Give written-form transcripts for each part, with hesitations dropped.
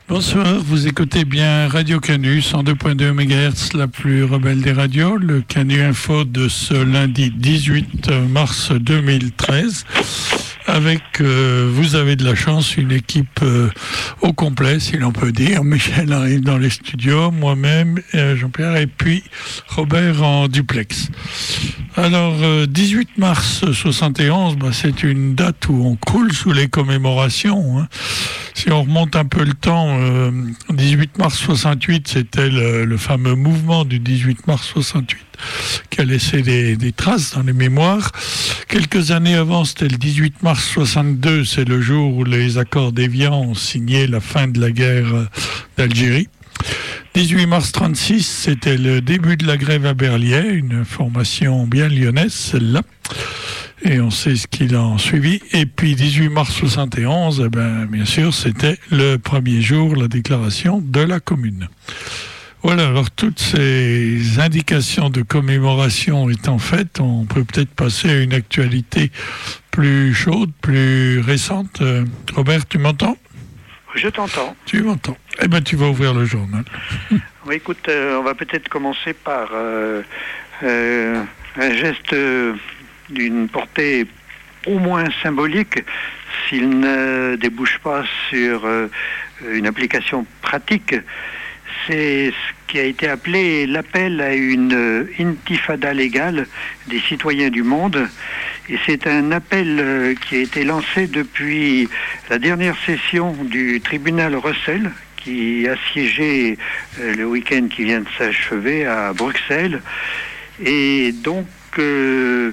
Bonsoir, vous écoutez bien Radio Canu, 102.2 MHz, la plus rebelle des radios, le Canu Info de ce lundi 18 mars 2013. Avec, vous avez de la chance, une équipe au complet, si l'on peut dire. Michel arrive dans les studios, moi-même, Jean-Pierre, et puis Robert en duplex. Alors, 18 mars 71, c'est une date où on croule sous les commémorations. Si on remonte un peu le temps, 18 mars 68, c'était le fameux mouvement du 18 mars 68 qui a laissé des traces dans les mémoires. Quelques années avant, c'était le 18 mars 62, c'est le jour où les accords d'Évian ont signé la fin de la guerre d'Algérie. 18 mars 36, c'était le début de la grève à Berliet, une formation bien lyonnaise, celle-là. Et on sait ce qu'il a suivi. Et puis 18 mars 71, bien sûr, c'était le premier jour, la déclaration de la Commune. Voilà, alors toutes ces indications de commémoration étant faites, on peut peut-être passer à une actualité plus chaude, plus récente. Robert, tu m'entends ? Je t'entends. Tu m'entends. Eh bien, tu vas ouvrir le journal. Oui, écoute, on va peut-être commencer par un geste d'une portée au moins symbolique, s'il ne débouche pas sur une application pratique. C'est ce qui a été appelé l'appel à une intifada légale des citoyens du monde. Et c'est un appel qui a été lancé depuis la dernière session du tribunal Russell, qui a siégé le week-end qui vient de s'achever à Bruxelles. Et donc, ce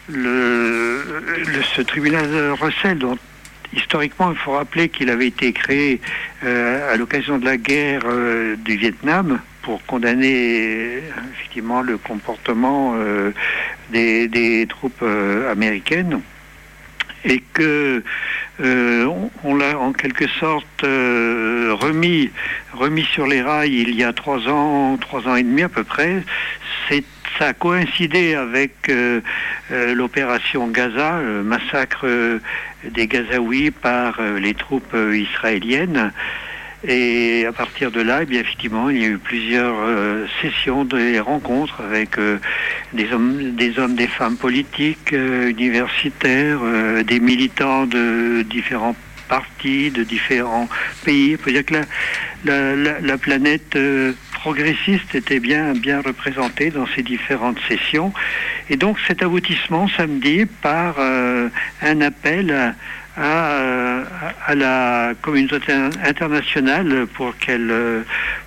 tribunal Russell, dont historiquement, il faut rappeler qu'il avait été créé à l'occasion de la guerre du Vietnam pour condamner effectivement le comportement des troupes américaines, et que on l'a en quelque sorte remis sur les rails il y a 3 ans et demi à peu près. Ça a coïncidé avec l'opération Gaza, le massacre des Gazaouis par les troupes israéliennes. Et à partir de là, effectivement, il y a eu plusieurs sessions, des rencontres avec des hommes, des femmes politiques, universitaires, des militants de différents partis, de différents pays. On peut dire que la planète progressiste était bien représentée dans ces différentes sessions. Et donc cet aboutissement samedi par un appel à la communauté internationale pour qu'elle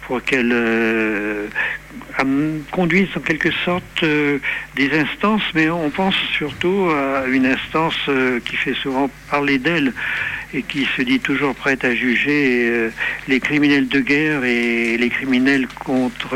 conduise en quelque sorte des instances, mais on pense surtout à une instance qui fait souvent parler d'elle et qui se dit toujours prête à juger les criminels de guerre et les criminels contre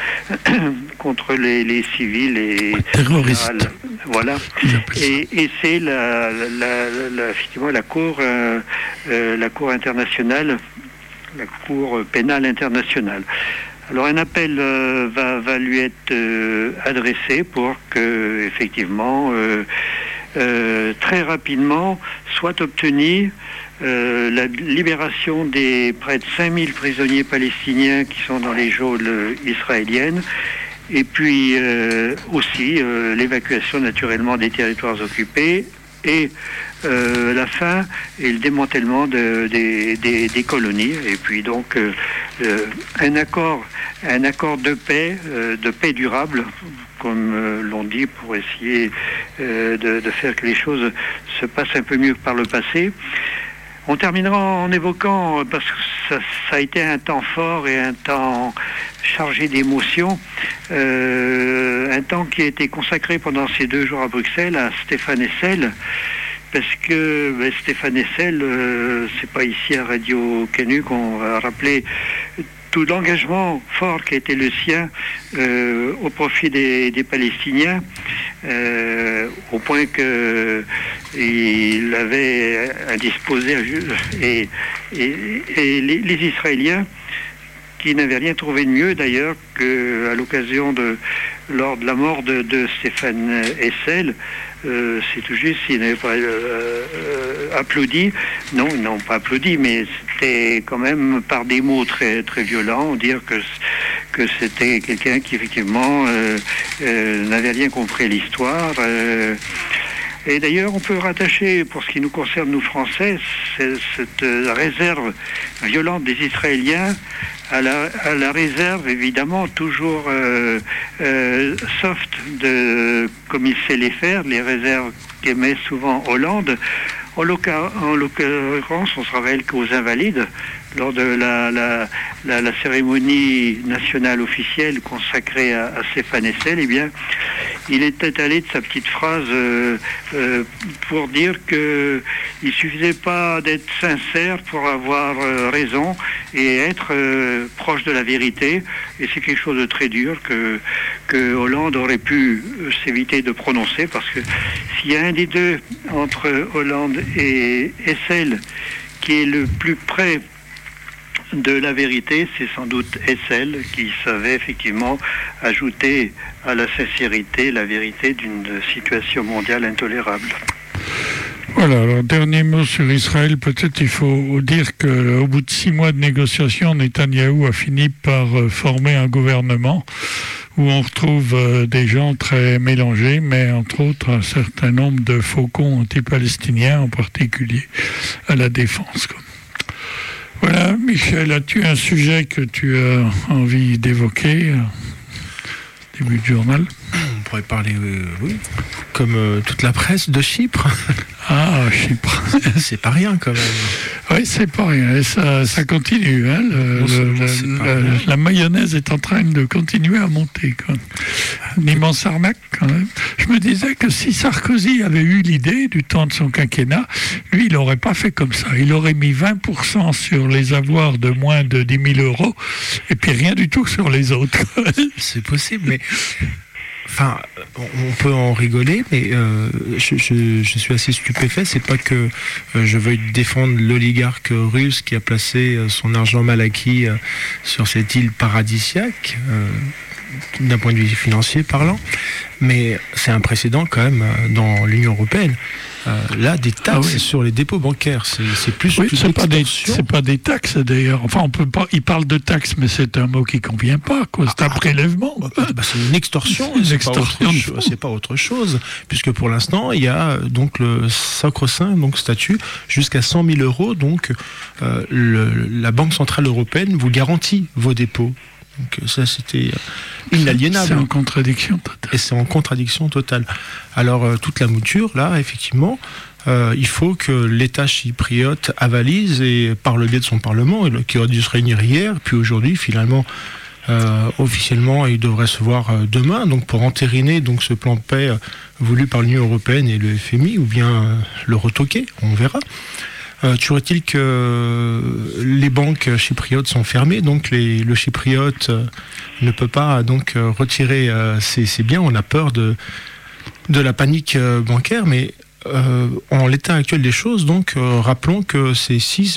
les civils et terroristes. Voilà. Et c'est effectivement la cour internationale, la cour pénale internationale. Alors un appel va lui être adressé pour que effectivement très rapidement soit obtenue la libération des près de 5000 prisonniers palestiniens qui sont dans les geôles israéliennes, et puis aussi l'évacuation naturellement des territoires occupés et la fin et le démantèlement des colonies, et puis donc un accord de paix durable, comme l'on dit, pour essayer de faire que les choses se passent un peu mieux que par le passé. On terminera en évoquant, parce que ça a été un temps fort et un temps chargé d'émotions, un temps qui a été consacré pendant ces 2 jours à Bruxelles à Stéphane Hessel, parce que Stéphane Hessel, c'est pas ici à Radio Canu qu'on va rappeler tout l'engagement fort qui a été le sien au profit des Palestiniens, au point que il avait indisposé et les Israéliens, qui n'avaient rien trouvé de mieux d'ailleurs qu'à l'occasion lors de la mort de Stéphane Hessel, c'est tout juste, s'ils n'avaient pas applaudi, non, ils n'ont pas applaudi, mais c'était quand même par des mots très, très violents, dire que c'était quelqu'un qui effectivement n'avait rien compris à l'histoire. Et d'ailleurs, on peut rattacher, pour ce qui nous concerne, nous Français, cette réserve violente des Israéliens à la réserve, évidemment, toujours soft, comme il sait les faire, les réserves qu'aimait souvent Hollande. En l'occurrence, on se rappelle qu'aux Invalides, lors de la cérémonie nationale officielle consacrée à Stéphane Hessel, eh bien, il était allé de sa petite phrase pour dire que il suffisait pas d'être sincère pour avoir raison et être proche de la vérité. Et c'est quelque chose de très dur que Hollande aurait pu s'éviter de prononcer, parce que s'il y a un des deux entre Hollande et Hessel qui est le plus près de la vérité, c'est sans doute Hessel qui savait effectivement ajouter à la sincérité la vérité d'une situation mondiale intolérable. Voilà, alors dernier mot sur Israël, peut-être il faut dire qu'au bout de 6 mois de négociations, Netanyahou a fini par former un gouvernement où on retrouve des gens très mélangés, mais entre autres un certain nombre de faucons anti-palestiniens, en particulier à la défense. Voilà, Michel, as-tu un sujet que tu as envie d'évoquer au début du journal? On pourrait parler, oui, comme toute la presse de Chypre. Ah, Chypre. C'est pas rien quand même. Oui, c'est pas rien. Et ça continue. Hein. La mayonnaise est en train de continuer à monter. Quoi. Une immense arnaque quand même. Je me disais que si Sarkozy avait eu l'idée du temps de son quinquennat, lui, il n'aurait pas fait comme ça. Il aurait mis 20% sur les avoirs de moins de 10 000 euros et puis rien du tout sur les autres. C'est possible, mais... Enfin, on peut en rigoler, mais je suis assez stupéfait. C'est pas que je veuille défendre l'oligarque russe qui a placé son argent mal acquis sur cette île paradisiaque, d'un point de vue financier parlant, mais c'est un précédent quand même dans l'Union européenne. Là, des taxes sur les dépôts bancaires, c'est plus. Oui, c'est pas des taxes d'ailleurs. Enfin, on peut pas. Il parle de taxes, mais c'est un mot qui convient pas. Quoi. C'est un prélèvement. C'est une extorsion. C'est pas autre chose, puisque pour l'instant, il y a donc le sacro-saint statut jusqu'à 100 000 euros. Donc, la Banque centrale européenne vous garantit vos dépôts. Donc ça, c'était inaliénable. C'est en contradiction totale. Et c'est en contradiction totale. Alors, toute la mouture, là, effectivement, il faut que l'État chypriote avalise, et par le biais de son Parlement, qui aurait dû se réunir hier, puis aujourd'hui, finalement, officiellement, il devrait se voir demain, donc pour entériner donc, ce plan de paix voulu par l'Union européenne et le FMI, ou bien le retoquer, on verra. Toujours est-il que les banques chypriotes sont fermées, donc le chypriote ne peut pas donc retirer ses biens. On a peur de la panique bancaire, mais en l'état actuel des choses, donc rappelons que c'est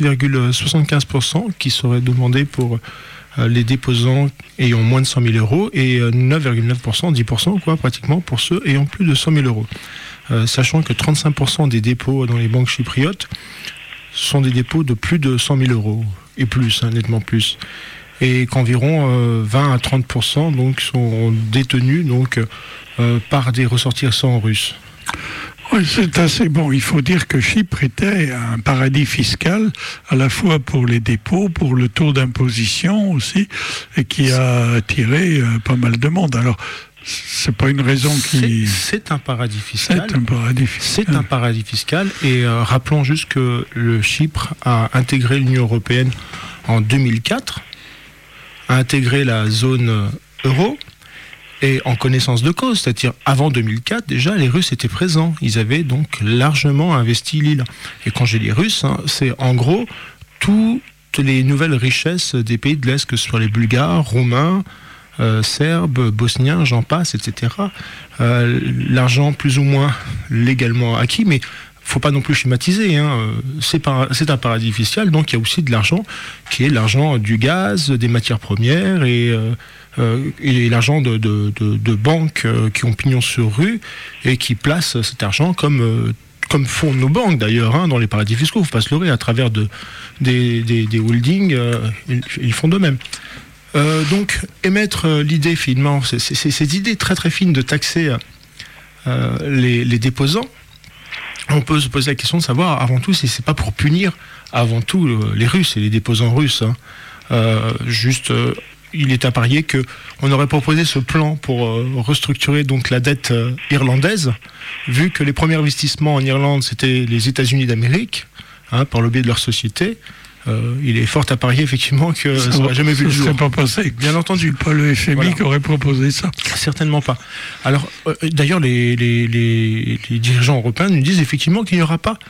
6,75% qui seraient demandés pour les déposants ayant moins de 100 000 euros et 9,9%, 10% quoi, pratiquement pour ceux ayant plus de 100 000 euros. Sachant que 35% des dépôts dans les banques chypriotes sont des dépôts de plus de 100 000 euros, et plus, nettement plus. Et qu'environ 20 à 30% donc, sont détenus donc, par des ressortissants russes. Oui, c'est assez bon. Il faut dire que Chypre était un paradis fiscal, à la fois pour les dépôts, pour le taux d'imposition aussi, et qui a attiré pas mal de monde. Alors, c'est pas une raison qui... C'est un paradis fiscal. C'est un paradis fiscal. Et rappelons juste que le Chypre a intégré l'Union européenne en 2004, a intégré la zone euro, et en connaissance de cause, c'est-à-dire avant 2004, déjà, les Russes étaient présents. Ils avaient donc largement investi l'île. Et quand j'ai les Russes, c'est en gros toutes les nouvelles richesses des pays de l'Est, que ce soit les Bulgares, Roumains, Serbes, Bosniens, j'en passe, etc. L'argent plus ou moins légalement acquis, mais faut pas non plus schématiser, c'est un paradis fiscal, donc il y a aussi de l'argent qui est l'argent du gaz, des matières premières et l'argent de banques qui ont pignon sur rue et qui placent cet argent comme font nos banques d'ailleurs, dans les paradis fiscaux, il ne faut pas se leurrer, à travers des holdings, ils font de même. Donc émettre l'idée finalement, c'est cette idée très très fine de taxer les déposants. On peut se poser la question de savoir avant tout si c'est pas pour punir avant tout les Russes et les déposants russes. Il est à parier qu'on aurait proposé ce plan pour restructurer donc la dette irlandaise, vu que les premiers investissements en Irlande c'était les États-Unis d'Amérique, par le biais de leur société. Il est fort à parier effectivement que ça n'aurait jamais vu le jour. Ça ne serait pas passé. Bien entendu. C'est pas le FMI qui aurait proposé ça. Certainement pas. Alors, d'ailleurs, les dirigeants européens nous disent effectivement qu'il n'y aura pas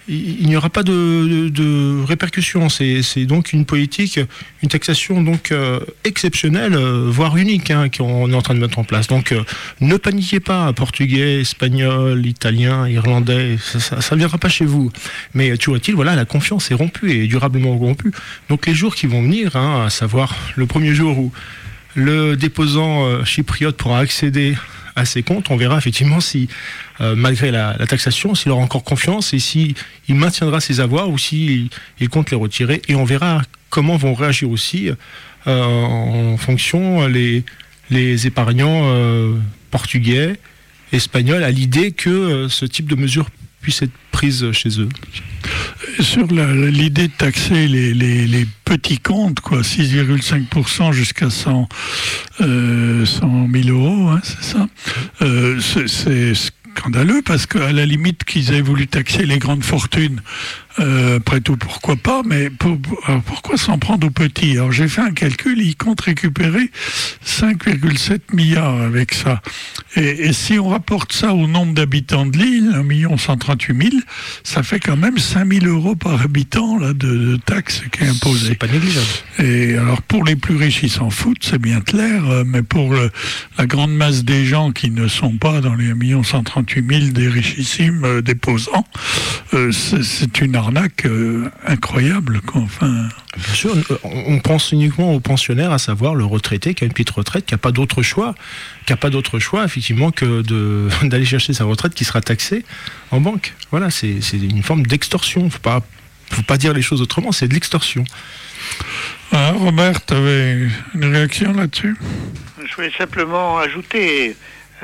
de répercussions. C'est donc une politique, une taxation donc exceptionnelle, voire unique, qu'on est en train de mettre en place. Donc ne paniquez pas, portugais, espagnol, italien, irlandais, ça ne viendra pas chez vous. Mais toujours est-il, voilà, la confiance est rompue et durablement rompue. Donc les jours qui vont venir, à savoir le premier jour où le déposant chypriote pourra accéder à ses comptes, on verra effectivement si, malgré la taxation, s'il aura encore confiance et s'il maintiendra ses avoirs ou s'il compte les retirer. Et on verra comment vont réagir aussi en fonction les épargnants portugais, espagnols, à l'idée que ce type de mesure puisse être prise chez eux. Sur l'idée de taxer les petits comptes, 6,5% jusqu'à 100 000 euros, c'est ça. C'est scandaleux parce qu'à la limite qu'ils aient voulu taxer les grandes fortunes, après tout pourquoi pas, mais pourquoi s'en prendre aux petits? Alors j'ai fait un calcul, ils comptent récupérer 5,7 milliards avec ça. Et si on rapporte ça au nombre d'habitants de l'île, 1 138 000, ça fait quand même 5 000 euros par habitant là, de taxes qui est imposée. C'est pas négligeable. Et alors pour les plus riches, ils s'en foutent, c'est bien clair, mais pour la grande masse des gens qui ne sont pas dans les 1 138 000 des richissimes déposants, c'est une arnaque incroyable. Enfin... Bien sûr, on pense uniquement aux pensionnaires, à savoir le retraité qui a une petite retraite, qui n'a pas d'autre choix, effectivement, que d'aller chercher sa retraite qui sera taxée en banque. Voilà, c'est une forme d'extorsion. Faut pas dire les choses autrement, c'est de l'extorsion. Robert, tu avais une réaction là-dessus? Je voulais simplement ajouter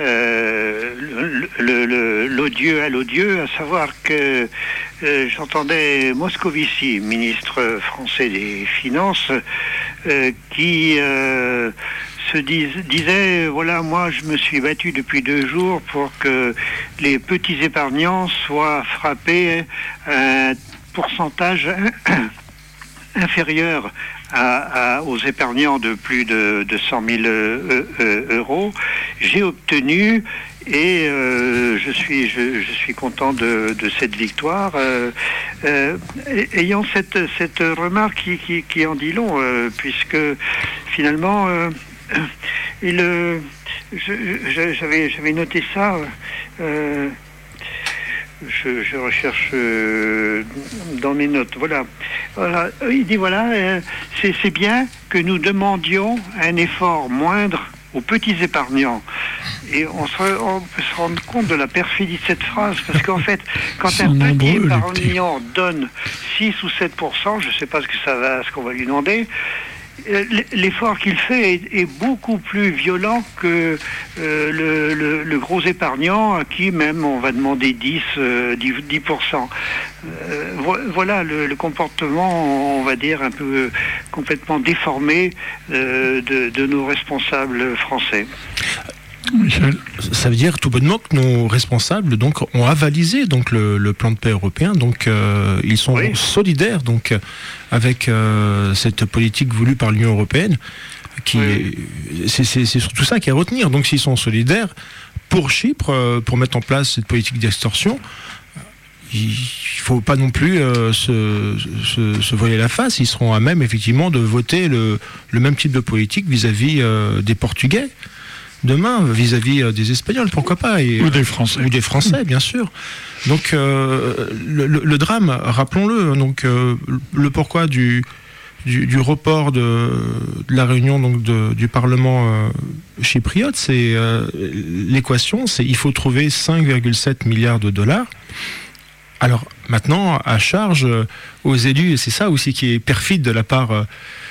l'odieux à l'odieux, à savoir que j'entendais Moscovici, ministre français des Finances, qui disait, voilà, moi je me suis battu depuis 2 jours pour que les petits épargnants soient frappés à un pourcentage inférieur aux épargnants de plus de 100 000 euros. J'ai obtenu et je suis content de cette victoire. Ayant cette remarque qui en dit long, puisque finalement j'avais noté ça. Je recherche dans mes notes. Voilà. Il dit c'est bien que nous demandions un effort moindre aux petits épargnants. Et on peut se rendre compte de la perfidie de cette phrase, parce qu'en fait, quand un petit épargnant donne 6 ou 7%, je ne sais pas ce qu'on va lui demander, l'effort qu'il fait est beaucoup plus violent que le gros épargnant à qui même on va demander 10%. Voilà le comportement, on va dire, un peu complètement déformé de nos responsables français. Michel. Ça veut dire tout bonnement que nos responsables ont avalisé le plan de paix européen, ils sont solidaires avec cette politique voulue par l'Union européenne. C'est surtout ça qui est à retenir. Donc s'ils sont solidaires pour Chypre, pour mettre en place cette politique d'extorsion, il ne faut pas non plus se voiler la face. Ils seront à même effectivement de voter le même type de politique vis-à-vis des Portugais. demain vis-à-vis des Espagnols, pourquoi pas, ou des Français. Ou des Français, bien sûr. Donc le drame, rappelons-le, donc le pourquoi du report de la réunion donc du Parlement chypriote, c'est l'équation, c'est il faut trouver 5,7 milliards de dollars. Alors maintenant, à charge aux élus, et c'est ça aussi qui est perfide de la part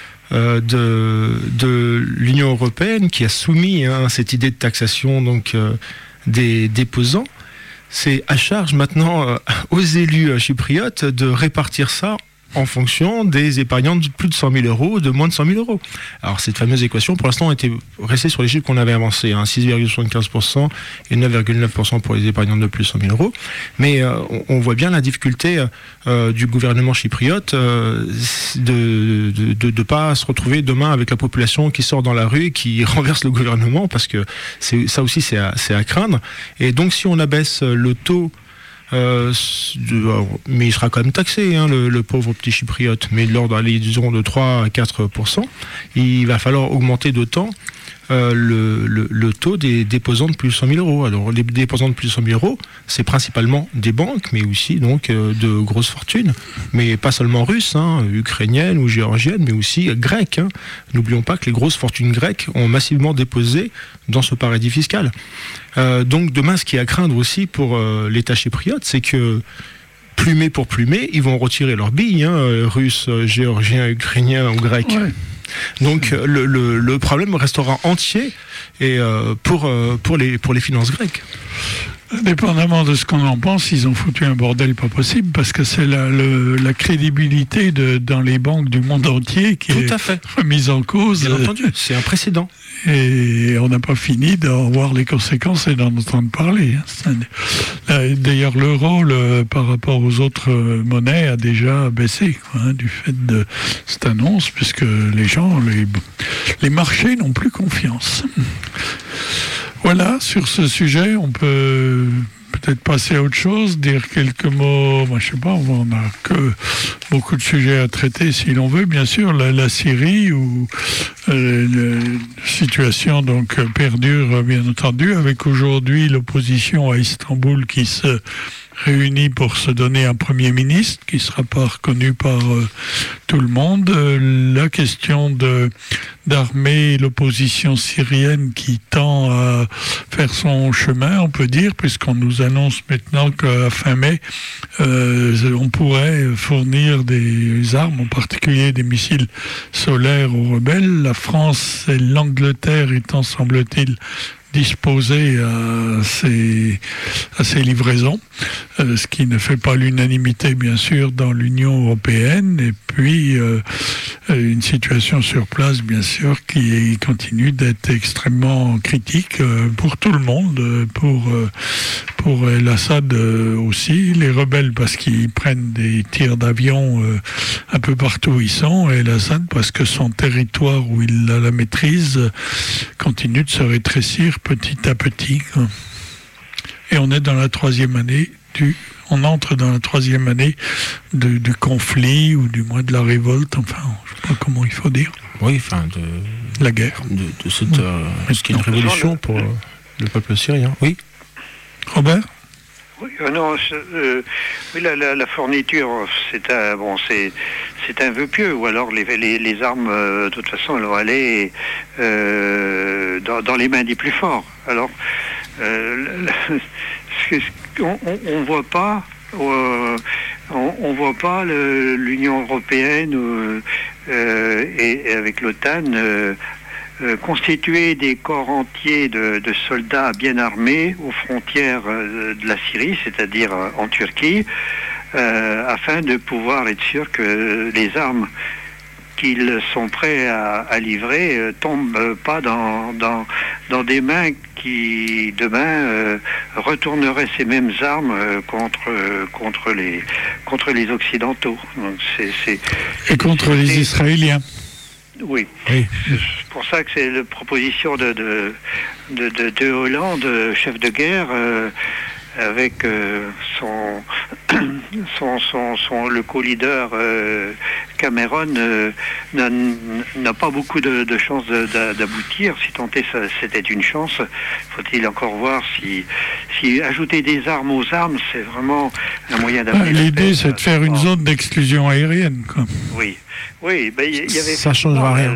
de l'Union européenne, qui a soumis cette idée de taxation donc des déposants. C'est à charge maintenant aux élus chypriotes de répartir ça en fonction des épargnants de plus de 100 000 euros, de moins de 100 000 euros. Alors cette fameuse équation, pour l'instant, était restée sur les chiffres qu'on avait avancés, 6,75% et 9,9% pour les épargnants de plus de 100 000 euros. Mais on voit bien la difficulté du gouvernement chypriote de pas se retrouver demain avec la population qui sort dans la rue et qui renverse le gouvernement, parce que ça aussi c'est à craindre. Et donc si on abaisse le taux, mais il sera quand même taxé, le pauvre petit chypriote, mais de l'ordre, disons, de 3 à 4%, il va falloir augmenter d'autant le taux des déposants de plus de 100 000 euros. Alors les déposants de plus de 100 000 euros, c'est principalement des banques, mais aussi donc de grosses fortunes, mais pas seulement russes, ukrainiennes ou géorgiennes, mais aussi grecques. N'oublions pas que les grosses fortunes grecques ont massivement déposé dans ce paradis fiscal. Donc demain, ce qui est à craindre aussi pour l'État chypriote, c'est que plumé pour plumé, ils vont retirer leurs billes, russes, géorgiens, ukrainiens ou grecs. Ouais. Donc le problème restera entier et pour les finances grecques. Indépendamment de ce qu'on en pense, ils ont foutu un bordel pas possible, parce que c'est la crédibilité dans les banques du monde entier qui est remise en cause. Bien entendu, c'est un précédent. Et on n'a pas fini d'en voir les conséquences et d'en entendre parler. D'ailleurs, l'euro, par rapport aux autres monnaies, a déjà baissé du fait de cette annonce, puisque les gens, les marchés n'ont plus confiance. Voilà, sur ce sujet, on peut peut-être passer à autre chose, dire quelques mots. Moi, je sais pas, on n'a que beaucoup de sujets à traiter, si l'on veut. Bien sûr, la Syrie, où la situation donc perdure, bien entendu, avec aujourd'hui l'opposition à Istanbul qui se réunis pour se donner un Premier ministre qui ne sera pas reconnu par tout le monde. La question d'armer l'opposition syrienne qui tend à faire son chemin, on peut dire, puisqu'on nous annonce maintenant qu'à fin mai, on pourrait fournir des armes, en particulier des missiles solaires aux rebelles. La France et l'Angleterre étant, semble-t-il, disposés à ces livraisons, ce qui ne fait pas l'unanimité bien sûr dans l'Union européenne, et puis une situation sur place bien sûr qui continue d'être extrêmement critique pour tout le monde, pour l'Assad aussi, les rebelles parce qu'ils prennent des tirs d'avion un peu partout où ils sont, et l'Assad parce que son territoire où il a la maîtrise continue de se rétrécir petit à petit. Et on est dans la troisième année on entre dans la troisième année du conflit, ou du moins de la révolte, enfin, je ne sais pas comment il faut dire. Oui, enfin, la guerre. De cette, ce qui est une révolution pour le peuple syrien. Oui. Robert ? Oui, non, oui, la fourniture, c'est un vœu pieux, ou alors les armes, de toute façon, elles vont aller dans les mains des plus forts. Alors, on voit pas, on voit pas l'Union européenne et avec l'OTAN constituer des corps entiers de soldats bien armés aux frontières de la Syrie, c'est-à-dire en Turquie, afin de pouvoir être sûr que les armes qu'ils sont prêts à livrer tombent pas dans des mains qui demain retourneraient ces mêmes armes contre les Occidentaux. Donc et contre les Israéliens. Oui. C'est pour ça que c'est la proposition de Hollande, chef de guerre, avec le co-leader Cameron n'a pas beaucoup de chances d'aboutir. Si tant est c'était une chance, faut-il encore voir si ajouter des armes aux armes, c'est vraiment un moyen d'amener. L'idée, c'est de faire une zone d'exclusion aérienne, quoi. Oui, ben, y avait ça changera rien.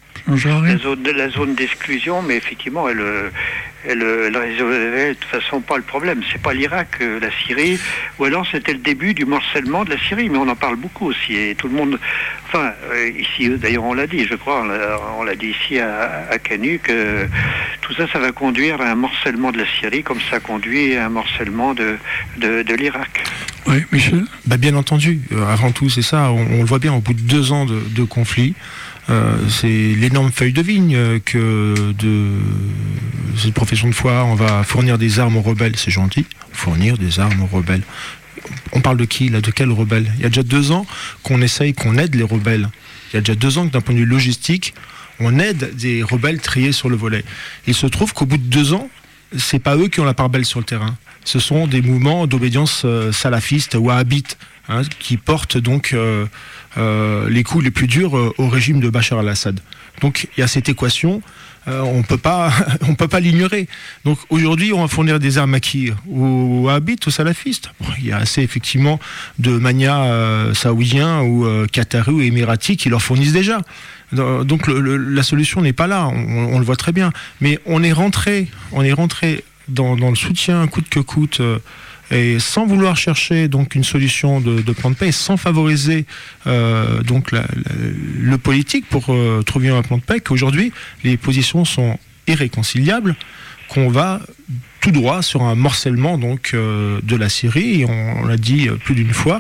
La zone d'exclusion, mais effectivement, elle résolvait de toute façon pas le problème. C'est pas l'Irak, la Syrie, ou alors c'était le début du morcellement de la Syrie, mais on en parle beaucoup aussi, et tout le monde, enfin, ici, d'ailleurs on l'a dit, je crois, on l'a dit ici à Canu, que tout ça, ça va conduire à un morcellement de la Syrie, comme ça conduit à un morcellement de l'Irak. Oui, Michel ? Bien entendu, avant tout, c'est ça, on le voit bien, au bout de 2 ans de conflit, c'est l'énorme feuille de vigne que de cette profession de foi. On va fournir des armes aux rebelles, c'est gentil, fournir des armes aux rebelles. On parle de qui là? De quels rebelles? Il y a déjà 2 ans qu'on aide les rebelles. Il y a déjà 2 ans que d'un point de vue logistique, on aide des rebelles triés sur le volet. Il se trouve qu'au bout de 2 ans, c'est pas eux qui ont la part belle sur le terrain. Ce sont des mouvements d'obédience salafiste, wahhabite, qui portent donc les coups les plus durs au régime de Bachar al-Assad. Donc il y a cette équation, on peut pas l'ignorer. Donc aujourd'hui, on va fournir des armes à qui? Aux wahhabites, aux salafistes. Il y a assez effectivement de manias saoudiens ou qataris ou émiratis qui leur fournissent déjà. Donc la solution n'est pas là, on le voit très bien. Mais on est rentré dans le soutien coûte que coûte, et sans vouloir chercher donc une solution de plan de paix, sans favoriser donc le politique pour trouver un plan de paix, qu'aujourd'hui les positions sont irréconciliables, qu'on va tout droit sur un morcellement donc de la Syrie, et on l'a dit plus d'une fois.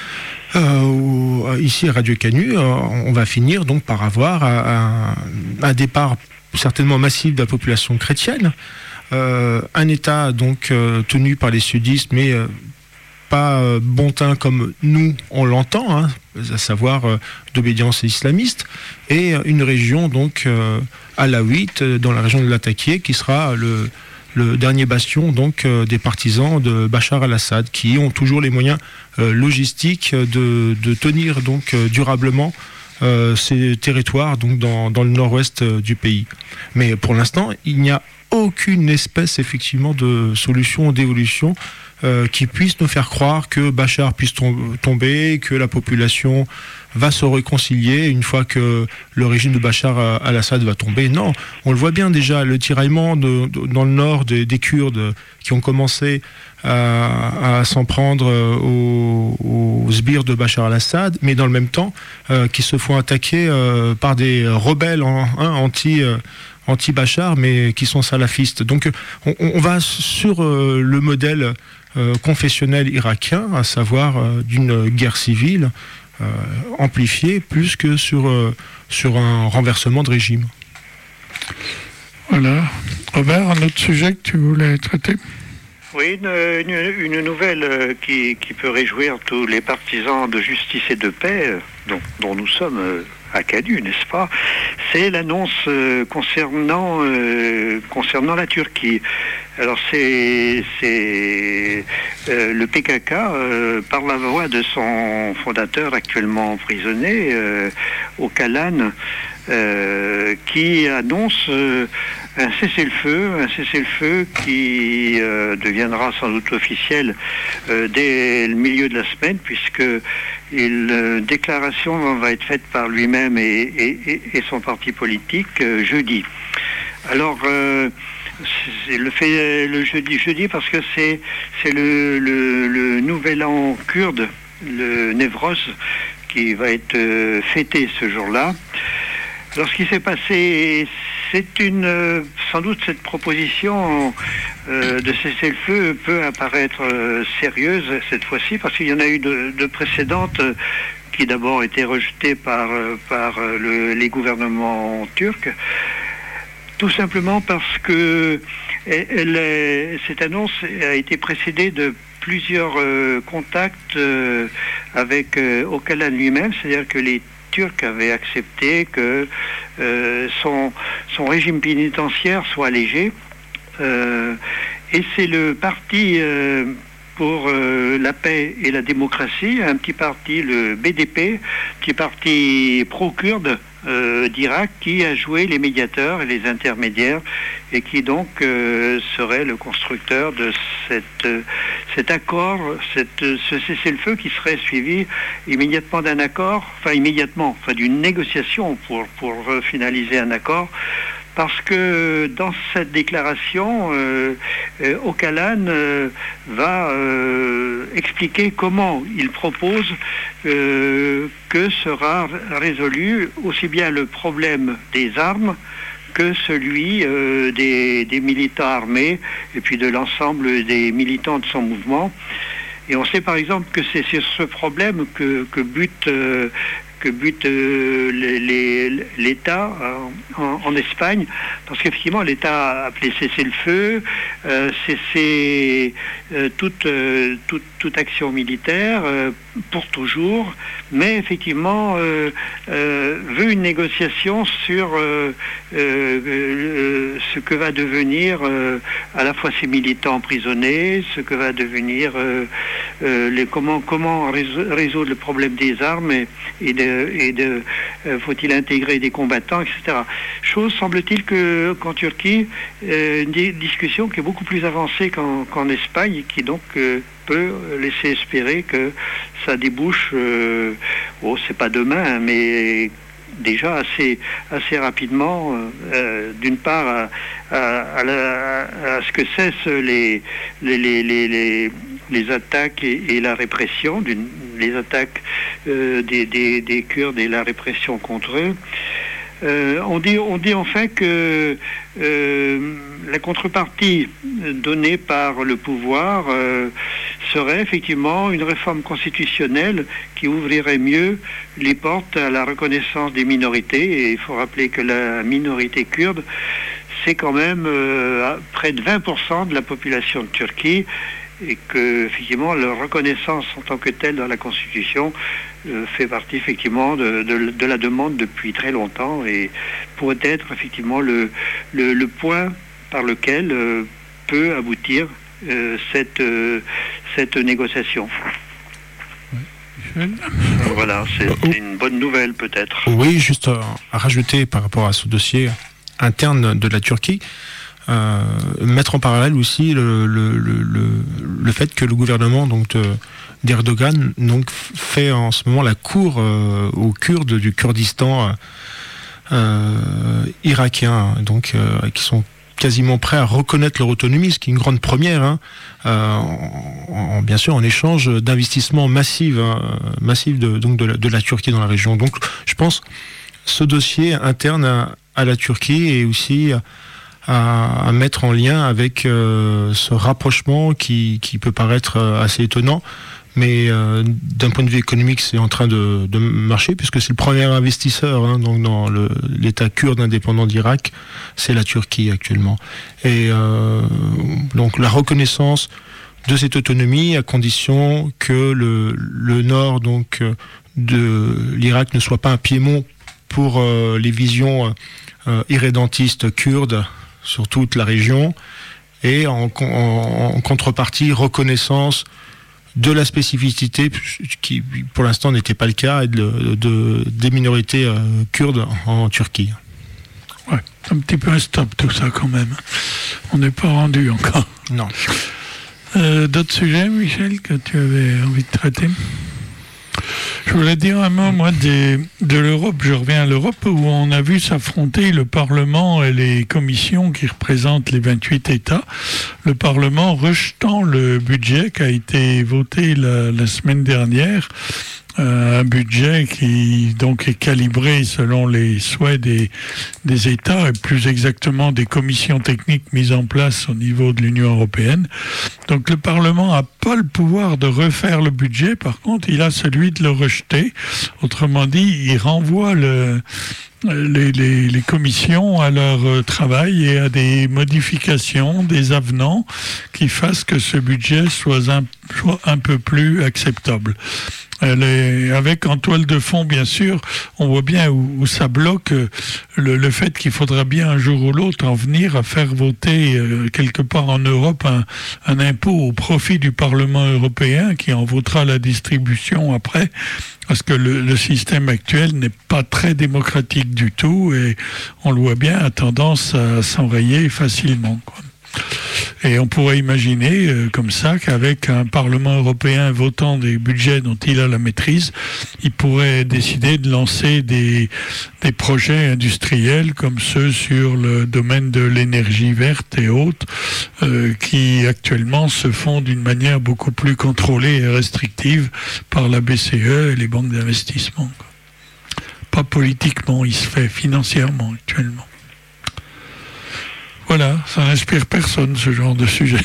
Ici à Radio Canu, on va finir donc par avoir un départ certainement massif de la population chrétienne, un État donc tenu par les sudistes, mais pas bon teint comme nous on l'entend, à savoir d'obédience islamiste, et une région donc alaouite dans la région de Latakia, qui sera le dernier bastion donc des partisans de Bachar al-Assad, qui ont toujours les moyens logistiques de tenir donc durablement ces territoires donc dans le nord-ouest du pays. Mais pour l'instant, il n'y a aucune espèce effectivement de solution, d'évolution qui puisse nous faire croire que Bachar puisse tomber, que la population va se réconcilier une fois que le régime de Bachar al-Assad va tomber. Non, on le voit bien déjà, le tiraillement dans le nord des Kurdes qui ont commencé à s'en prendre aux sbires de Bachar al-Assad, mais dans le même temps qui se font attaquer par des rebelles anti-Bachar, mais qui sont salafistes. Donc on va sur le modèle confessionnel irakien, à savoir d'une guerre civile amplifiée, plus que sur un renversement de régime. Voilà. Robert, un autre sujet que tu voulais traiter? Oui, une nouvelle qui peut réjouir tous les partisans de justice et de paix, dont nous sommes à Canu, n'est-ce pas? C'est l'annonce concernant la Turquie. Alors c'est le PKK, par la voix de son fondateur actuellement emprisonné, Öcalan, qui annonce un cessez-le-feu qui deviendra sans doute officiel dès le milieu de la semaine, puisque une déclaration va être faite par lui-même et son parti politique jeudi. Alors le jeudi parce que c'est le nouvel an kurde, le Nevroz, qui va être fêté ce jour-là. Alors ce qui s'est passé, c'est sans doute cette proposition de cessez-le-feu peut apparaître sérieuse cette fois-ci, parce qu'il y en a eu de précédentes qui d'abord étaient rejetées par les gouvernements turcs, tout simplement parce que cette annonce a été précédée de plusieurs contacts avec Öcalan lui-même, c'est-à-dire que les Turcs avaient accepté que son régime pénitentiaire soit allégé, et c'est le parti pour la paix et la démocratie, un petit parti, le BDP, petit parti pro-kurde d'Irak, qui a joué les médiateurs et les intermédiaires et qui donc serait le constructeur de cet accord, ce cessez-le-feu qui serait suivi immédiatement d'un accord, d'une négociation pour finaliser un accord. Parce que dans cette déclaration, Öcalan va expliquer comment il propose que sera résolu aussi bien le problème des armes que celui des militants armés et puis de l'ensemble des militants de son mouvement. Et on sait par exemple que c'est sur ce problème que bute l'État en Espagne, parce qu'effectivement l'État a appelé cessez-le-feu, cesser toute action militaire pour toujours, mais effectivement veut une négociation sur ce que va devenir à la fois ces militants emprisonnés, ce que va devenir comment résoudre le problème des armes faut-il intégrer des combattants, etc. Chose, semble-t-il, qu'en Turquie, une discussion qui est beaucoup plus avancée qu'en Espagne, et qui donc peut laisser espérer que ça débouche, c'est pas demain, mais déjà assez rapidement, d'une part à ce que cessent les attaques et la répression, les attaques des Kurdes et la répression contre eux. On dit en fait que la contrepartie donnée par le pouvoir serait effectivement une réforme constitutionnelle qui ouvrirait mieux les portes à la reconnaissance des minorités. Et il faut rappeler que la minorité kurde, c'est quand même près de 20% de la population de Turquie, et que effectivement leur reconnaissance en tant que telle dans la Constitution fait partie effectivement de la demande depuis très longtemps, et pourrait être effectivement le point par lequel peut aboutir cette négociation. Voilà, c'est une bonne nouvelle peut-être. Oui, juste à rajouter par rapport à ce dossier interne de la Turquie, mettre en parallèle aussi le fait que le gouvernement d'Erdogan fait en ce moment la cour aux Kurdes du Kurdistan irakien, qui sont quasiment prêts à reconnaître leur autonomie, ce qui est une grande première, bien sûr en échange d'investissements massifs de la Turquie dans la région. Donc je pense ce dossier interne à la Turquie est aussi à mettre en lien avec ce rapprochement qui peut paraître assez étonnant, mais d'un point de vue économique, c'est en train de marcher, puisque c'est le premier investisseur dans l'État kurde indépendant d'Irak, c'est la Turquie actuellement. Et donc la reconnaissance de cette autonomie, à condition que le nord de l'Irak ne soit pas un piémont pour les visions irrédentistes kurdes sur toute la région, et en contrepartie reconnaissance de la spécificité qui pour l'instant n'était pas le cas des minorités kurdes en Turquie. Ouais, un petit peu un stop tout ça quand même. On n'est pas rendu encore. Non. D'autres sujets, Michel, que tu avais envie de traiter ? Je voulais dire un mot, moi, de l'Europe. Je reviens à l'Europe, où on a vu s'affronter le Parlement et les commissions qui représentent les 28 États. Le Parlement rejetant le budget qui a été voté la semaine dernière. Un budget qui donc est calibré selon les souhaits des États, et plus exactement des commissions techniques mises en place au niveau de l'Union européenne. Donc le Parlement n'a pas le pouvoir de refaire le budget, par contre il a celui de le rejeter. Autrement dit, il renvoie les commissions à leur travail et à des modifications, des avenants qui fassent que ce budget soit un peu plus acceptable. Avec en toile de fond, bien sûr, on voit bien où ça bloque le fait qu'il faudra bien un jour ou l'autre en venir à faire voter quelque part en Europe un impôt au profit du Parlement européen qui en votera la distribution après, parce que le système actuel n'est pas très démocratique du tout et on le voit bien, a tendance à s'enrayer facilement, quoi. Et on pourrait imaginer comme ça qu'avec un Parlement européen votant des budgets dont il a la maîtrise, il pourrait décider de lancer des projets industriels comme ceux sur le domaine de l'énergie verte et autres, qui actuellement se font d'une manière beaucoup plus contrôlée et restrictive par la BCE et les banques d'investissement. Pas politiquement, il se fait financièrement actuellement. Voilà, ça n'inspire personne, ce genre de sujet.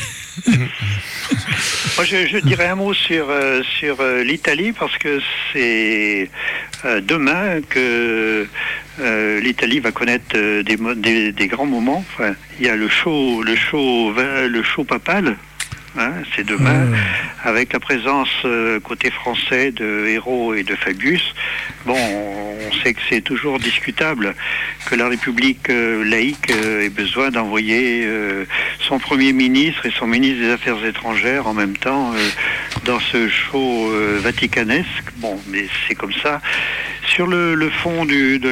Moi, je dirais un mot sur l'Italie, parce que c'est demain que l'Italie va connaître des grands moments. Enfin, il y a le show papal. Hein, c'est demain, avec la présence côté français de Hérault et de Fabius. Bon, on sait que c'est toujours discutable que la République laïque ait besoin d'envoyer son Premier ministre et son ministre des Affaires étrangères en même temps dans ce show vaticanesque. Bon, mais c'est comme ça. Sur le fond de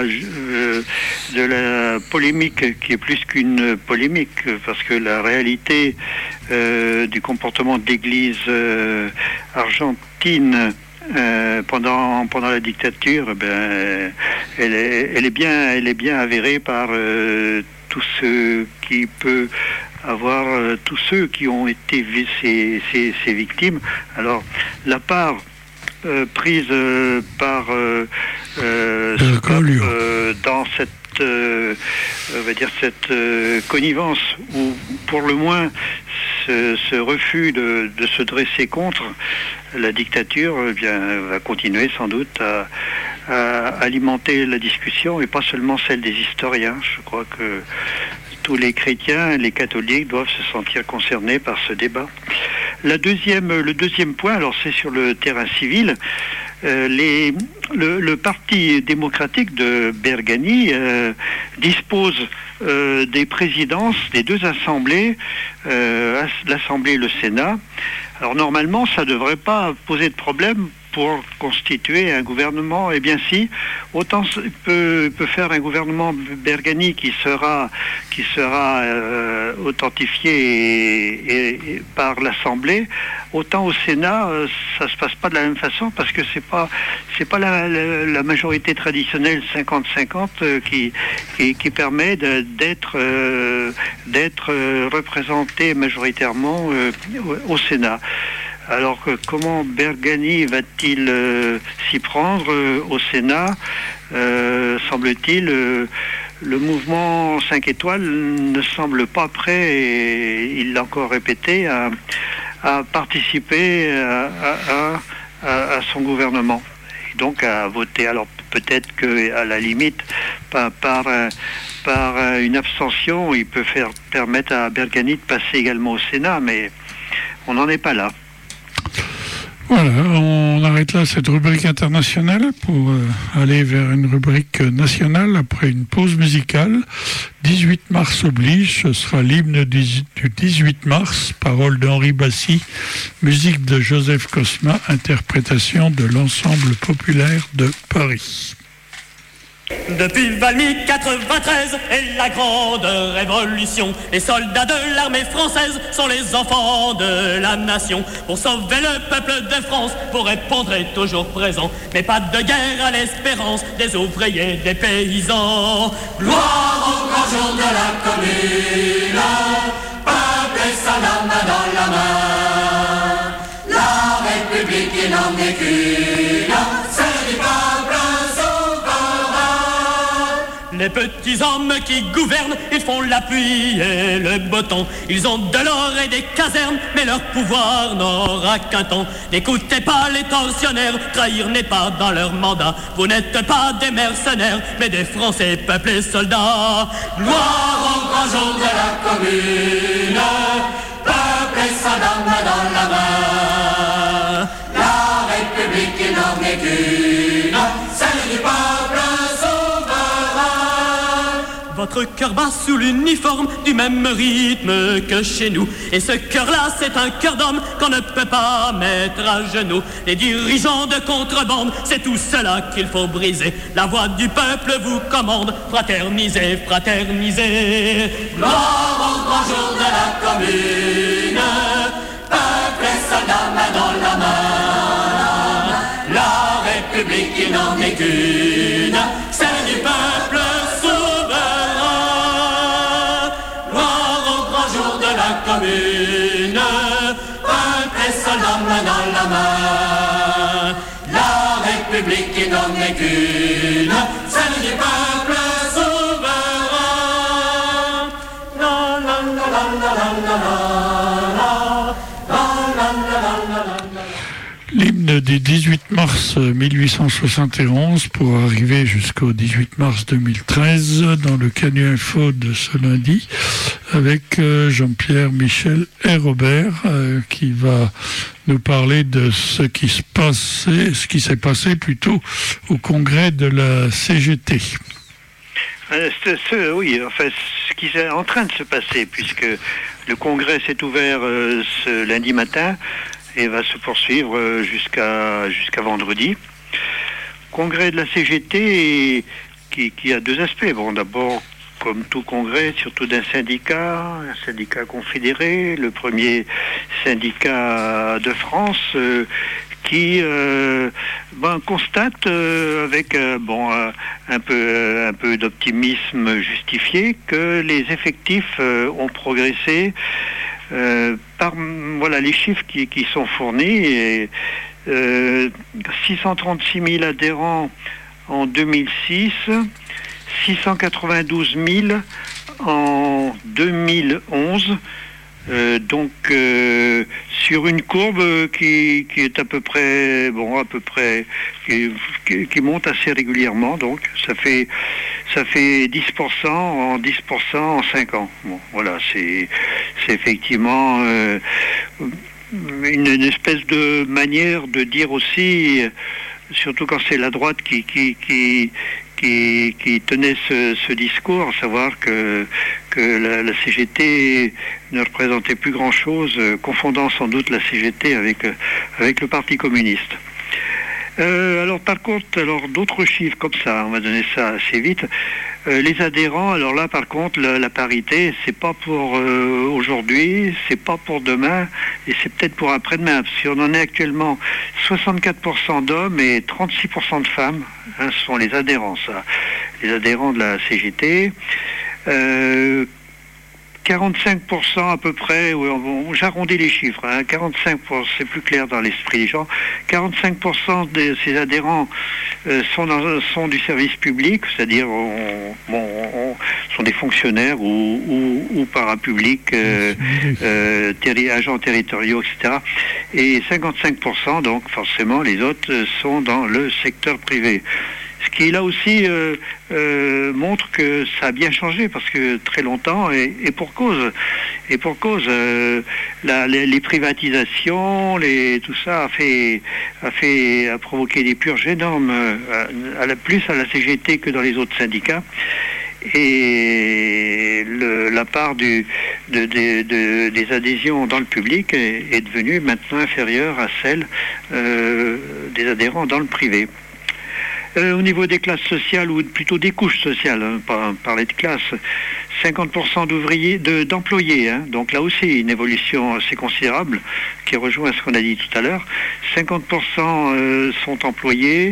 la polémique, qui est plus qu'une polémique, parce que la réalité du comportement de l'Église argentine pendant la dictature, elle est bien avérée par tous ceux qui ont été ces victimes. Alors la part prise par ce peuple dans cette connivence, ou pour le moins ce refus de se dresser contre la dictature, va continuer sans doute à alimenter la discussion, et pas seulement celle des historiens. Je crois que tous les chrétiens et les catholiques doivent se sentir concernés par ce débat. Le deuxième point, alors c'est sur le terrain civil. Le Parti démocratique de Bergani dispose des présidences des deux assemblées, l'Assemblée et le Sénat. Alors normalement, ça ne devrait pas poser de problème pour constituer un gouvernement. Eh bien si, autant il peut faire un gouvernement Bergani qui sera authentifié et par l'Assemblée, autant au Sénat ça se passe pas de la même façon, parce que c'est pas la majorité traditionnelle 50-50 qui permet d'être représenté majoritairement au Sénat. Alors comment Bergani va-t-il s'y prendre au Sénat? Semble-t-il, le mouvement 5 étoiles ne semble pas prêt, et il l'a encore répété, à participer à son gouvernement, et donc à voter. Alors peut-être qu'à la limite, par une abstention, il peut permettre à Bergani de passer également au Sénat, mais on n'en est pas là. Voilà, on arrête là cette rubrique internationale pour aller vers une rubrique nationale après une pause musicale. 18 mars oblige, ce sera l'hymne du 18 mars, paroles d'Henri Bassi, musique de Joseph Cosma, interprétation de l'ensemble populaire de Paris. Depuis Valmy 93 et la grande révolution, les soldats de l'armée française sont les enfants de la nation. Pour sauver le peuple de France, pour répondre est toujours présent, mais pas de guerre à l'espérance des ouvriers, des paysans. Gloire au grand jour de la commune, peuple et soldats main dans la main. La République il n'en est qu'une, c'est du peuple. Les petits hommes qui gouvernent, ils font l'appui et le beau temps. Ils ont de l'or et des casernes, mais leur pouvoir n'aura qu'un temps. N'écoutez pas les tortionnaires, trahir n'est pas dans leur mandat. Vous n'êtes pas des mercenaires, mais des Français, peuple et soldats. Gloire au grand jour de la commune, peuple et soldats main dans la main. La République n'est qu'une, celle du peuple souverain. Votre cœur bat sous l'uniforme du même rythme que chez nous. Et ce cœur-là, c'est un cœur d'homme qu'on ne peut pas mettre à genoux. Les dirigeants de contrebande, c'est tout cela qu'il faut briser. La voix du peuple vous commande, fraternisez, fraternisez. Gloire au grand jour de la commune, peuple et soldats main dans la main. La République, il n'en est qu'une, celle du peuple souverain. Gloire au grand jour de la commune, peuple et soldats main dans la main. La République, il n'en est qu'une, celle du peuple souverain. La la la la la la la la. L'hymne du 18 mars 1871 pour arriver jusqu'au 18 mars 2013 dans le Canu Info de ce lundi avec Jean-Pierre, Michel et Robert qui va nous parler de ce qui s'est passé plutôt au congrès de la CGT. Oui, enfin, ce qui est en train de se passer, puisque le congrès s'est ouvert ce lundi matin et va se poursuivre jusqu'à vendredi. Congrès de la CGT qui a deux aspects. Bon, d'abord, comme tout congrès, surtout d'un syndicat, un syndicat confédéré, le premier syndicat de France, qui constate avec un peu d'optimisme justifié que les effectifs ont progressé par les chiffres qui sont fournis. Et, 636 000 adhérents en 2006, 692 000 en 2011. Sur une courbe qui est à peu près qui monte assez régulièrement, donc ça fait 10% en 5 ans. Bon, voilà, c'est effectivement une espèce de manière de dire aussi, surtout quand c'est la droite qui tenait ce discours, à savoir que la CGT ne représentait plus grand-chose, confondant sans doute la CGT avec le Parti communiste. Par contre, d'autres chiffres comme ça, on va donner ça assez vite. Les adhérents, alors là, par contre, la parité, c'est pas pour aujourd'hui, c'est pas pour demain, et c'est peut-être pour après-demain. Parce qu'on en est actuellement 64% d'hommes et 36% de femmes. Ce sont les adhérents, ça. Les adhérents de la CGT. 45% à peu près, j'arrondis les chiffres, 45%, c'est plus clair dans l'esprit des gens, 45% de ces adhérents sont du service public, c'est-à-dire sont des fonctionnaires ou parapublics, agents territoriaux, etc. Et 55%, donc forcément, les autres sont dans le secteur privé. Ce qui là aussi montre que ça a bien changé, parce que très longtemps, et pour cause, les privatisations, tout ça a provoqué des purges énormes, plus à la CGT que dans les autres syndicats. Et la part des adhésions dans le public est devenue maintenant inférieure à celle des adhérents dans le privé. Au niveau des classes sociales, ou plutôt des couches sociales, pas parler de classe, 50% d'employés, donc là aussi une évolution assez considérable qui rejoint ce qu'on a dit tout à l'heure. 50% sont employés,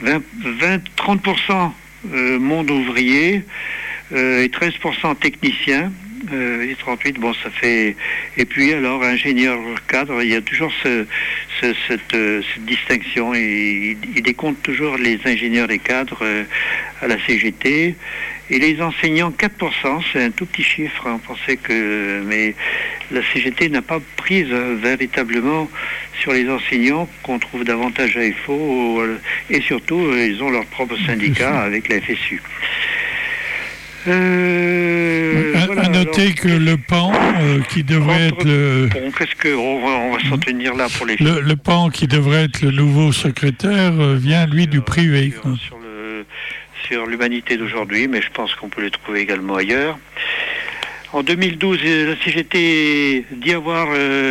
30% monde ouvrier et 13% techniciens. Et 38, ça fait... Et puis alors, ingénieur cadre, il y a toujours cette distinction. Il décompte toujours les ingénieurs et cadres à la CGT. Et les enseignants, 4%, c'est un tout petit chiffre. On pensait mais la CGT n'a pas prise véritablement sur les enseignants, qu'on trouve davantage à FO. Et surtout, ils ont leur propre syndicat avec la FSU. Un noter que le PAN, qui devrait être le... Bon, on va s'en tenir là pour les... Le PAN, qui devrait être le nouveau secrétaire, vient, lui, du privé. Sur l'humanité d'aujourd'hui, mais je pense qu'on peut les trouver également ailleurs. En 2012, la CGT dit avoir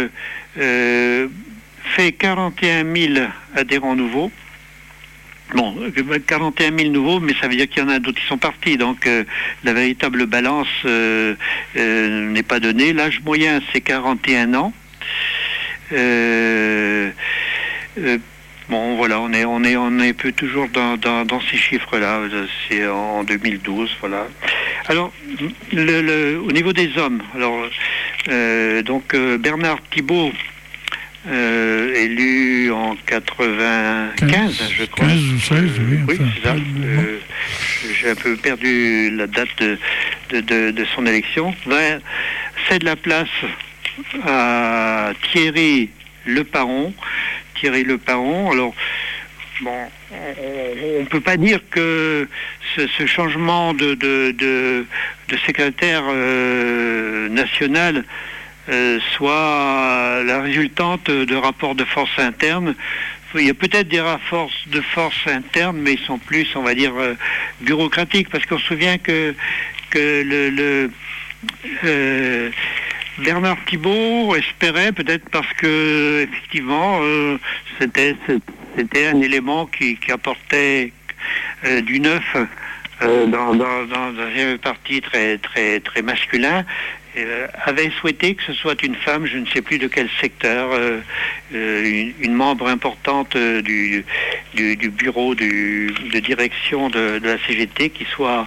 fait 41 000 adhérents nouveaux. Bon, 41 000 nouveaux, mais ça veut dire qu'il y en a d'autres qui sont partis. Donc, la véritable balance n'est pas donnée. L'âge moyen, c'est 41 ans. Bon, voilà, on est peu toujours dans ces chiffres-là. C'est en 2012, voilà. Alors, au niveau des hommes, alors, donc Bernard Thibault, élu en 95, je crois. 15 ou 16, oui. Oui, c'est ça. J'ai un peu perdu la date de son élection. Cède la place à Thierry Leparon. Alors, bon, on ne peut pas dire que ce changement de secrétaire national soit la résultante de rapports de force interne. Il y a peut-être des rapports de force interne, mais ils sont plus, on va dire, bureaucratiques, parce qu'on se souvient que Bernard Thibault espérait, peut-être parce que effectivement c'était un élément qui apportait du neuf dans un parti très masculin, avait souhaité que ce soit une femme, je ne sais plus de quel secteur, une membre importante du bureau de direction de la CGT qui soit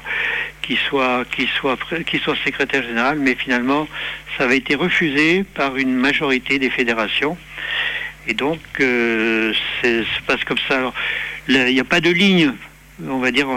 secrétaire général, mais finalement ça avait été refusé par une majorité des fédérations, et donc ça se passe comme ça. Alors, il n'y a pas de ligne, on va dire.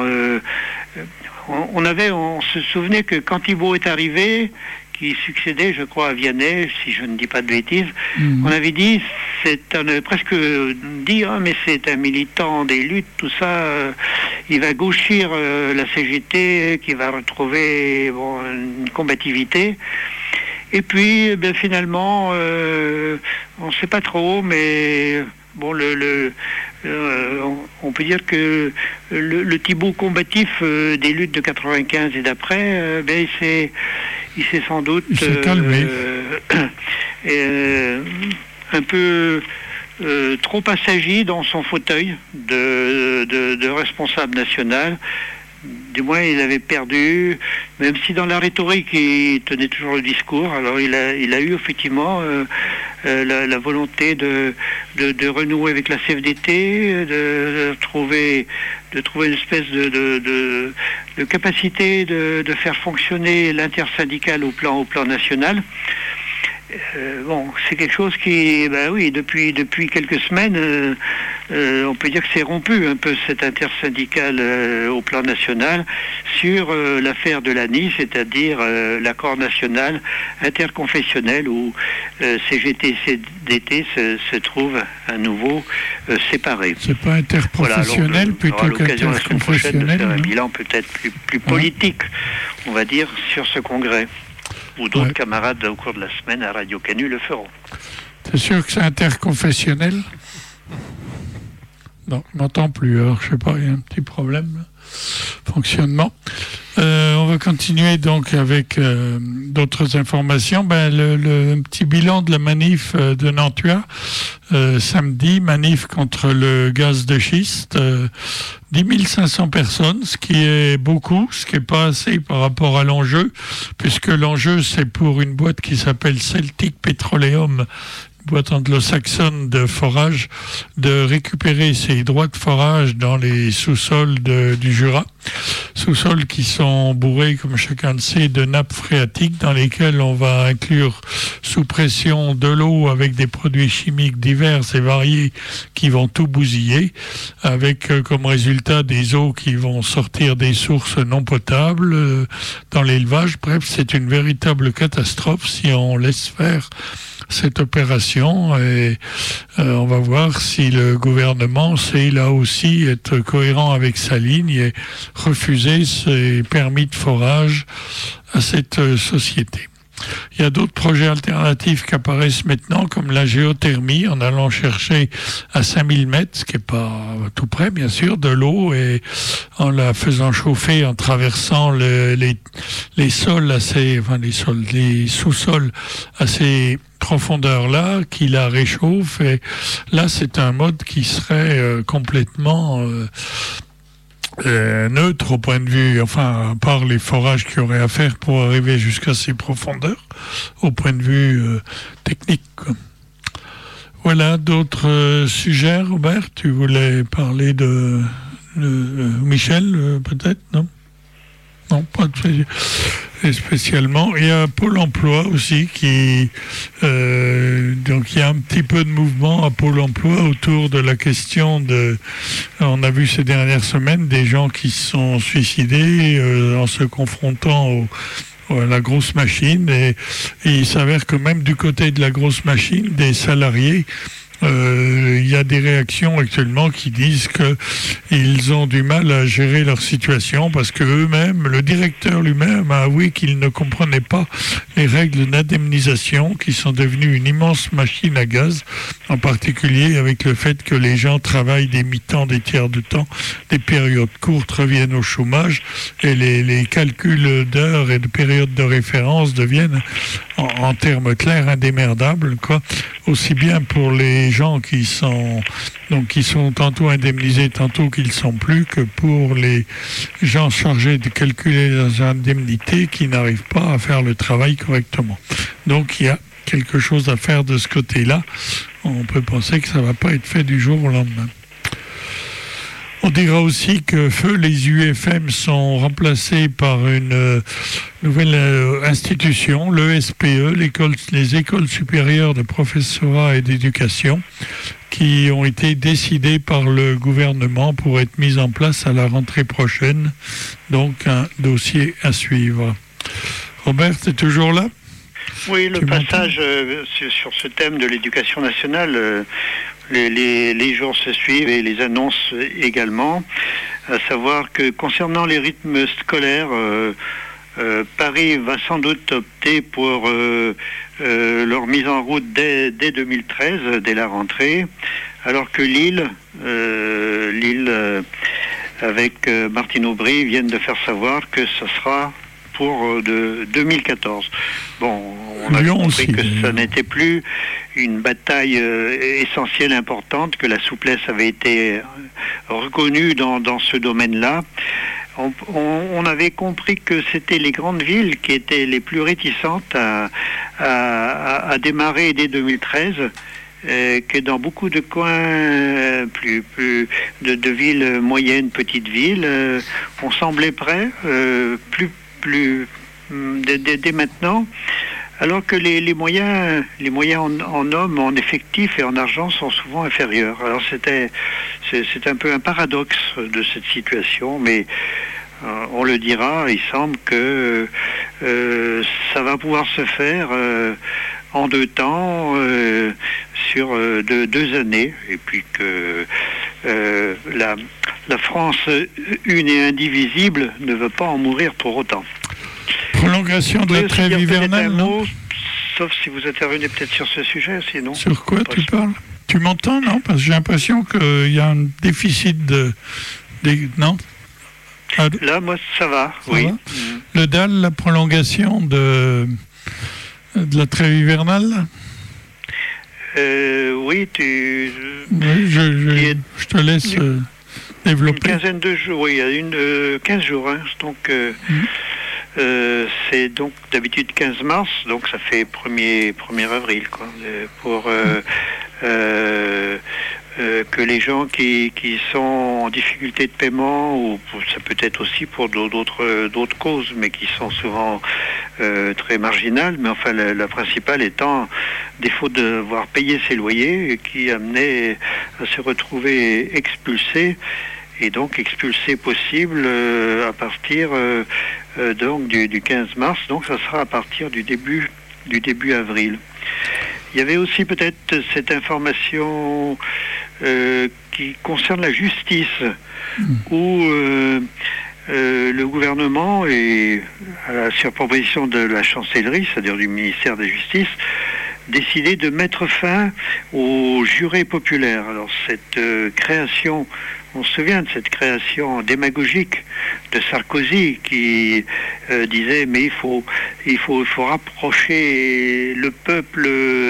On se souvenait que quand Thibault est arrivé, qui succédait, je crois, à Vianney, si je ne dis pas de bêtises, on avait dit, on avait presque dit, mais c'est un militant des luttes, tout ça, il va gauchir la CGT, qui va retrouver une combativité. Et puis, finalement, on ne sait pas trop, mais bon, on peut dire que le Thibault combatif des luttes de 95 et d'après, il s'est sans doute calmé. Un peu trop assagi dans son fauteuil de responsable national. Du moins, il avait perdu, même si dans la rhétorique, il tenait toujours le discours. Alors, il a eu effectivement la volonté de renouer avec la CFDT, de trouver une espèce de capacité de faire fonctionner l'intersyndical au plan national. C'est quelque chose qui, depuis quelques semaines, on peut dire que c'est rompu un peu cet intersyndical au plan national sur l'affaire de l'ANI, c'est-à-dire l'accord national interconfessionnel où CGT et CDT se trouvent à nouveau séparés. C'est pas interprofessionnel, plutôt qu'interconfessionnel. De faire un bilan peut-être plus politique, on va dire, sur ce congrès. Ou d'autres camarades au cours de la semaine à Radio Canu le feront. C'est sûr que c'est interconfessionnel? Non, je m'entends plus. Alors, je sais pas, il y a un petit problème là. Fonctionnement. On va continuer donc avec d'autres informations. Le petit bilan de la manif de Nantua samedi, manif contre le gaz de schiste. 10 500 personnes, ce qui est beaucoup, ce qui n'est pas assez par rapport à l'enjeu, puisque l'enjeu c'est pour une boîte qui s'appelle Celtic Petroleum, boîte anglo-saxonne de forage, de récupérer ces droits de forage dans les sous-sols du Jura. Sous-sols qui sont bourrés, comme chacun le sait, de nappes phréatiques dans lesquelles on va inclure sous pression de l'eau avec des produits chimiques divers et variés qui vont tout bousiller, avec comme résultat des eaux qui vont sortir des sources non potables dans l'élevage. Bref, c'est une véritable catastrophe si on laisse faire cette opération et on va voir si le gouvernement sait là aussi être cohérent avec sa ligne et refuser ces permis de forage à cette société. Il y a d'autres projets alternatifs qui apparaissent maintenant, comme la géothermie, en allant chercher à 5000 mètres, ce qui n'est pas tout près, bien sûr, de l'eau, et en la faisant chauffer, en traversant les sols assez, enfin les sous-sols à ces profondeurs-là, qui la réchauffe. Et là, c'est un mode qui serait complètement neutre au point de vue, enfin, à part les forages qu'il y aurait à faire pour arriver jusqu'à ces profondeurs, au point de vue technique, quoi. Voilà, d'autres sujets, Robert? Tu voulais parler de Michel, peut-être, non? Non, pas spécialement. Il y a Pôle emploi aussi qui... donc il y a un petit peu de mouvement à Pôle emploi autour de la question de... On a vu ces dernières semaines des gens qui se sont suicidés en se confrontant à la grosse machine. Et il s'avère que même du côté de la grosse machine, des salariés... il y a des réactions actuellement qui disent qu'ils ont du mal à gérer leur situation parce que eux-mêmes, le directeur lui-même a avoué qu'il ne comprenait pas les règles d'indemnisation qui sont devenues une immense machine à gaz, en particulier avec le fait que les gens travaillent des mi-temps, des tiers de temps, des périodes courtes reviennent au chômage et les calculs d'heures et de périodes de référence deviennent en termes clairs indémerdables, quoi, aussi bien pour les gens qui sont tantôt indemnisés, tantôt qu'ils ne sont plus, que pour les gens chargés de calculer leurs indemnités qui n'arrivent pas à faire le travail correctement. Donc il y a quelque chose à faire de ce côté-là. On peut penser que ça ne va pas être fait du jour au lendemain. On dira aussi que les UFM sont remplacés par une nouvelle institution, l'ESPE, les écoles supérieures de professorat et d'éducation, qui ont été décidées par le gouvernement pour être mises en place à la rentrée prochaine. Donc un dossier à suivre. Robert, tu es toujours là ? Oui, le passage sur ce thème de l'éducation nationale... Les jours se suivent et les annonces également, à savoir que concernant les rythmes scolaires, Paris va sans doute opter pour leur mise en route dès 2013, dès la rentrée, alors que Lille avec Martine Aubry, viennent de faire savoir que ce sera pour de 2014. Bon, on a compris que ça n'était plus une bataille essentielle, importante, que la souplesse avait été reconnue dans ce domaine-là. On avait compris que c'était les grandes villes qui étaient les plus réticentes à démarrer dès 2013, que dans beaucoup de coins de villes moyennes, petites villes, on semblait prêt, dès maintenant, alors que les moyens en hommes, en effectifs et en argent sont souvent inférieurs. Alors c'est un peu un paradoxe de cette situation, mais on le dira, il semble que ça va pouvoir se faire en 2 temps, sur 2 années, et puis que la France une et indivisible ne veut pas en mourir pour autant. Prolongation de la trêve hivernale, non ? Sauf si vous intervenez peut-être sur ce sujet, sinon... Sur quoi tu parles ? Tu m'entends, non ? Parce que j'ai l'impression qu'il y a un déficit non ? Là, moi, ça va, oui. Va le DAL, la prolongation de la trêve hivernale ? Oui, Oui, je te laisse développer. Une quinzaine de jours, oui, il y a 15 jours, hein, donc... c'est donc d'habitude 15 mars, donc ça fait 1er avril, quoi, pour que les gens qui sont en difficulté de paiement, ou ça peut être aussi pour d'autres causes, mais qui sont souvent très marginales, mais enfin la principale étant défaut de devoir payer ses loyers, qui amenait à se retrouver expulsés, et donc expulsé possible à partir donc du 15 mars, donc ça sera à partir du début avril. Il y avait aussi peut-être cette information qui concerne la justice, où le gouvernement, et sur proposition de la chancellerie, c'est-à-dire du ministère de la Justice, décidé de mettre fin aux jurés populaires. Alors cette création, on se souvient de cette création démagogique de Sarkozy qui disait mais il faut rapprocher le peuple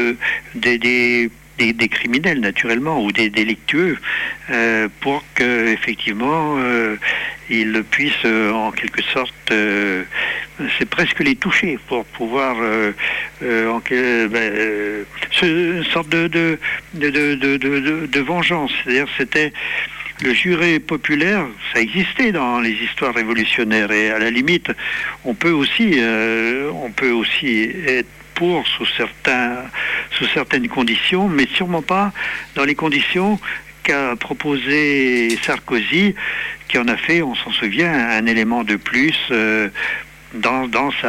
des criminels naturellement ou des délictueux pour que effectivement ils puissent en quelque sorte c'est presque les toucher pour pouvoir une sorte de vengeance. C'est-à-dire c'était le juré populaire, ça existait dans les histoires révolutionnaires et à la limite on peut aussi être pour sous certaines conditions, mais sûrement pas dans les conditions qu'a proposé Sarkozy, qui en a fait, on s'en souvient, un élément de plus dans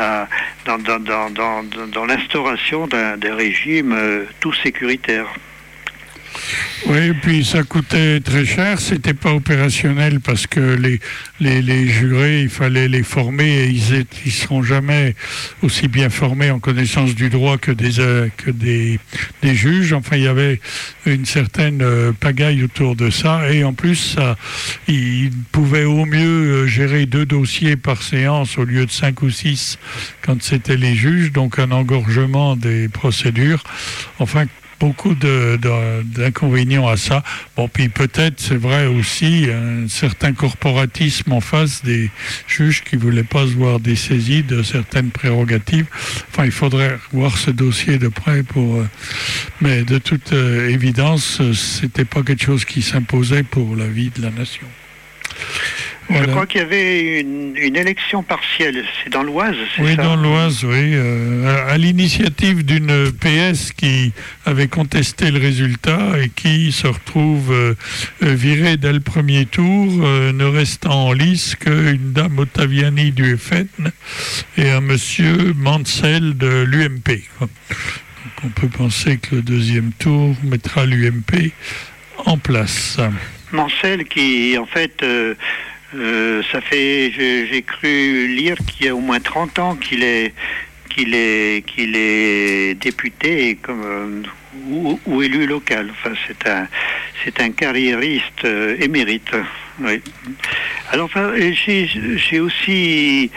l'instauration d'un régime tout sécuritaire. Oui, et puis ça coûtait très cher, c'était pas opérationnel parce que les jurés, il fallait les former et ils seront jamais aussi bien formés en connaissance du droit que des juges. Enfin, il y avait une certaine pagaille autour de ça et en plus, ils pouvaient au mieux gérer 2 dossiers par séance au lieu de 5 ou 6 quand c'était les juges, donc un engorgement des procédures. Enfin, beaucoup d'inconvénients à ça. Bon, puis peut-être, c'est vrai aussi, un certain corporatisme en face des juges qui ne voulaient pas se voir dessaisis de certaines prérogatives. Enfin, il faudrait voir ce dossier de près mais de toute évidence, c'était pas quelque chose qui s'imposait pour la vie de la nation. Voilà. Je crois qu'il y avait une élection partielle. C'est dans l'Oise, c'est ça ? Oui, dans l'Oise, oui. À l'initiative d'une PS qui avait contesté le résultat et qui se retrouve virée dès le premier tour, ne restant en lice qu'une dame Ottaviani du FN et un monsieur Mansell de l'UMP. Donc on peut penser que le deuxième tour mettra l'UMP en place. Mansell qui, en fait... ça fait, j'ai cru lire qu'il y a au moins 30 ans qu'il est député ou élu local. Enfin, c'est un carriériste émérite. Oui. Alors, enfin, j'ai aussi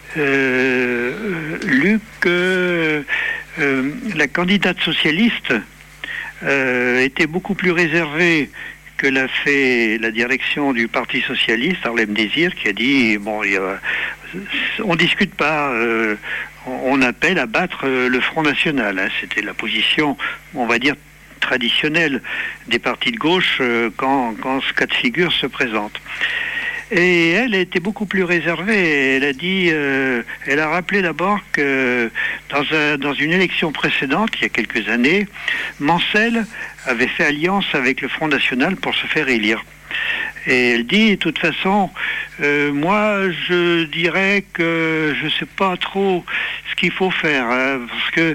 lu que la candidate socialiste était beaucoup plus réservée que l'a fait la direction du Parti socialiste, Harlem Désir, qui a dit bon, on discute pas, on appelle à battre le Front National. Hein. C'était la position, on va dire, traditionnelle des partis de gauche quand ce cas de figure se présente. Et elle a été beaucoup plus réservée. Elle a dit, elle a rappelé d'abord que dans une élection précédente, il y a quelques années, Mansell avait fait alliance avec le Front National pour se faire élire. Et elle dit, de toute façon, moi, je dirais que je ne sais pas trop ce qu'il faut faire, hein, parce que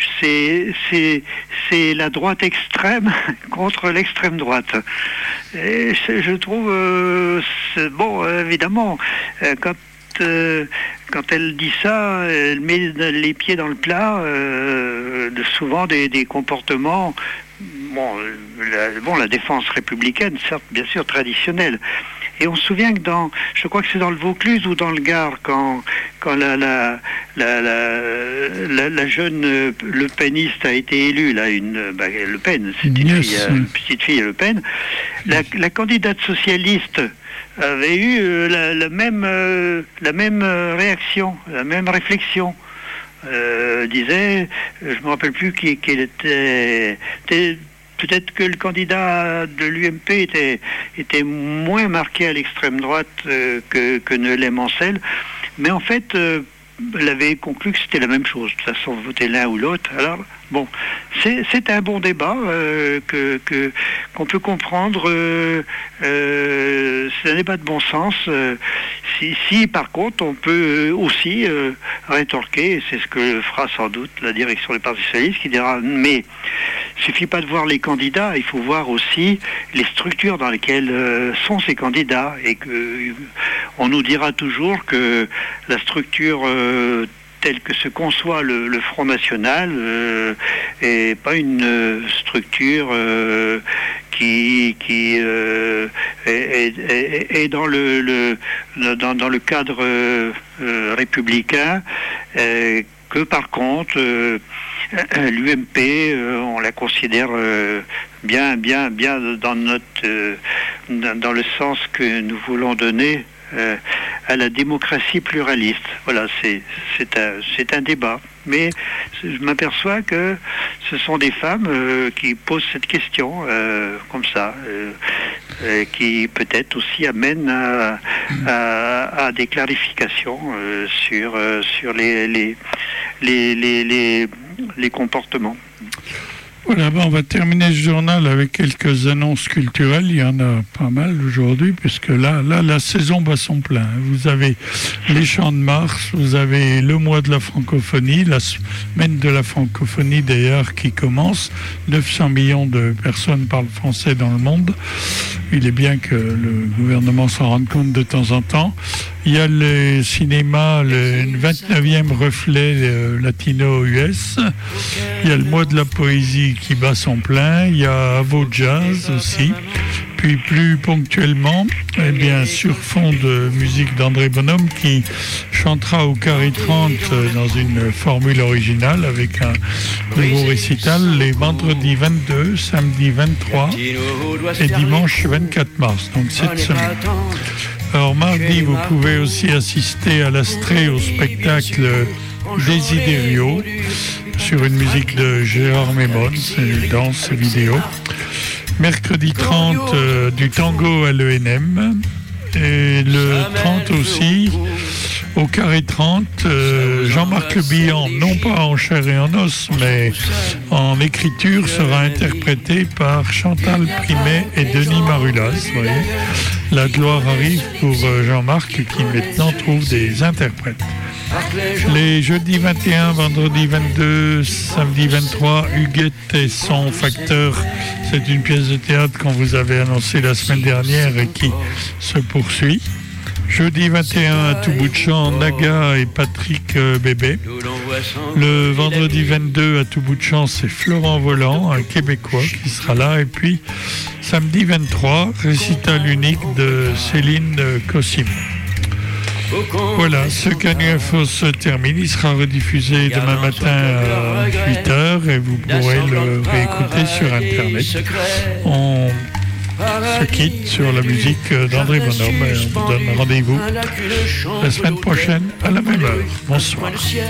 c'est la droite extrême contre l'extrême droite. Et je trouve, bon, évidemment, quand elle dit ça, elle met les pieds dans le plat, souvent des comportements. Bon, la défense républicaine, certes, bien sûr, traditionnelle. Et on se souvient que je crois que c'est dans le Vaucluse ou dans le Gard, quand la jeune Le Peniste a été élue, là, Le Pen, c'est une petite fille Le Pen, la candidate socialiste avait eu la même réaction, la même réflexion. Disait, je ne me rappelle plus qu'il était peut-être que le candidat de l'UMP était moins marqué à l'extrême droite que ne l'est Mansell, mais en fait elle avait conclu que c'était la même chose, de toute façon voter l'un ou l'autre. Alors Bon, c'est un bon débat qu'on peut comprendre. C'est un débat de bon sens. Si par contre on peut aussi rétorquer, et c'est ce que fera sans doute la direction du Parti socialiste, qui dira mais il suffit pas de voir les candidats, il faut voir aussi les structures dans lesquelles sont ces candidats, et que on nous dira toujours que la structure telle que se conçoit le Front National est pas une structure qui est dans le cadre républicain, que par contre l'UMP on la considère bien dans le sens que nous voulons donner à la démocratie pluraliste. Voilà, c'est un débat. Mais je m'aperçois que ce sont des femmes qui posent cette question comme ça, qui peut-être aussi amènent à des clarifications sur les comportements. Voilà, on va terminer ce journal avec quelques annonces culturelles. Il y en a pas mal aujourd'hui, puisque là, la saison bat son plein. Vous avez les Chants de Mars, vous avez le mois de la francophonie, la semaine de la francophonie d'ailleurs qui commence. 900 millions de personnes parlent français dans le monde. Il est bien que le gouvernement s'en rende compte de temps en temps. Il y a le cinéma, le 29e reflet latino-US. Il y a le mois de la poésie qui bat son plein. Il y a Avo Jazz aussi. Puis plus ponctuellement, eh bien, sur fond de musique d'André Bonhomme qui chantera au Carré 30 dans une formule originale avec un nouveau récital les vendredis 22, samedi 23 et dimanche 24 mars. Donc cette semaine. Alors mardi, vous pouvez aussi assister à l'Astrée au spectacle Desiderio sur une musique de Gérard Mémon, c'est danse et vidéo. Mercredi 30, du tango à l'ENM. Et le 30 aussi, au Carré 30, Jean-Marc Le Bihan, non pas en chair et en os, mais en écriture, sera interprété par Chantal Primet et Denis Marulas. Vous voyez, la gloire arrive pour Jean-Marc qui maintenant trouve des interprètes. Les jeudis 21, vendredi 22, samedi 23, Huguette et son facteur. C'est une pièce de théâtre qu'on vous avait annoncée la semaine dernière et qui se poursuit. Jeudi 21 à tout bout de champ, Naga et Patrick Bébé. Le vendredi 22 à tout bout de champ, c'est Florent Volant, un Québécois qui sera là. Et puis samedi 23, récital unique de Céline Cossim. Voilà, ce Canu Info se termine. Il sera rediffusé demain matin à 8h et vous pourrez le réécouter sur Internet. On se quitte sur la musique d'André Bonhomme et on vous donne rendez-vous la semaine prochaine à la même heure. Bonsoir.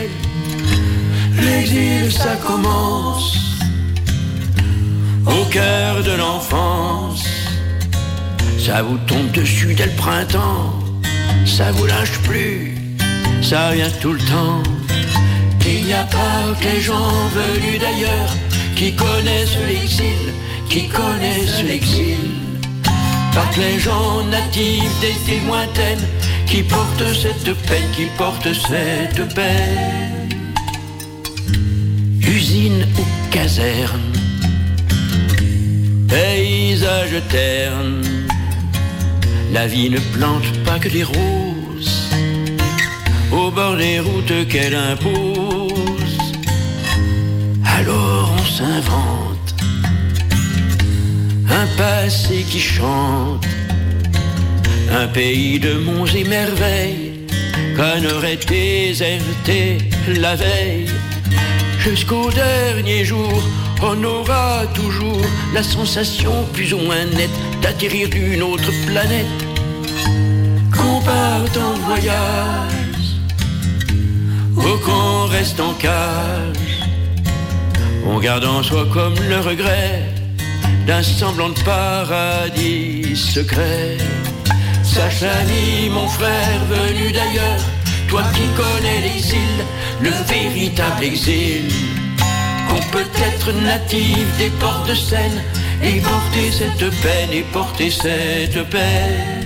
L'exil, ça commence au cœur de l'enfance. Ça vous tombe dessus dès le printemps. Ça vous lâche plus, ça vient tout le temps. Il n'y a pas que les gens venus d'ailleurs qui connaissent l'exil, qui connaissent l'exil. Pas que les gens natifs des îles lointaines qui portent cette peine, qui portent cette peine. Usine ou caserne, paysage terne. La vie ne plante pas que des roses au bord des routes qu'elle impose. Alors on s'invente un passé qui chante, un pays de monts et merveilles qu'on aurait déserté la veille. Jusqu'au dernier jour, on aura toujours la sensation plus ou moins nette d'atterrir d'une autre planète. Qu'on parte en voyage ou qu'on reste en cage, on garde en soi comme le regret d'un semblant de paradis secret. Sache l'ami, mon frère venu d'ailleurs, toi qui connais l'exil, le véritable exil, qu'on peut-être native des ports de Seine, et porter cette peine, et porter cette peine.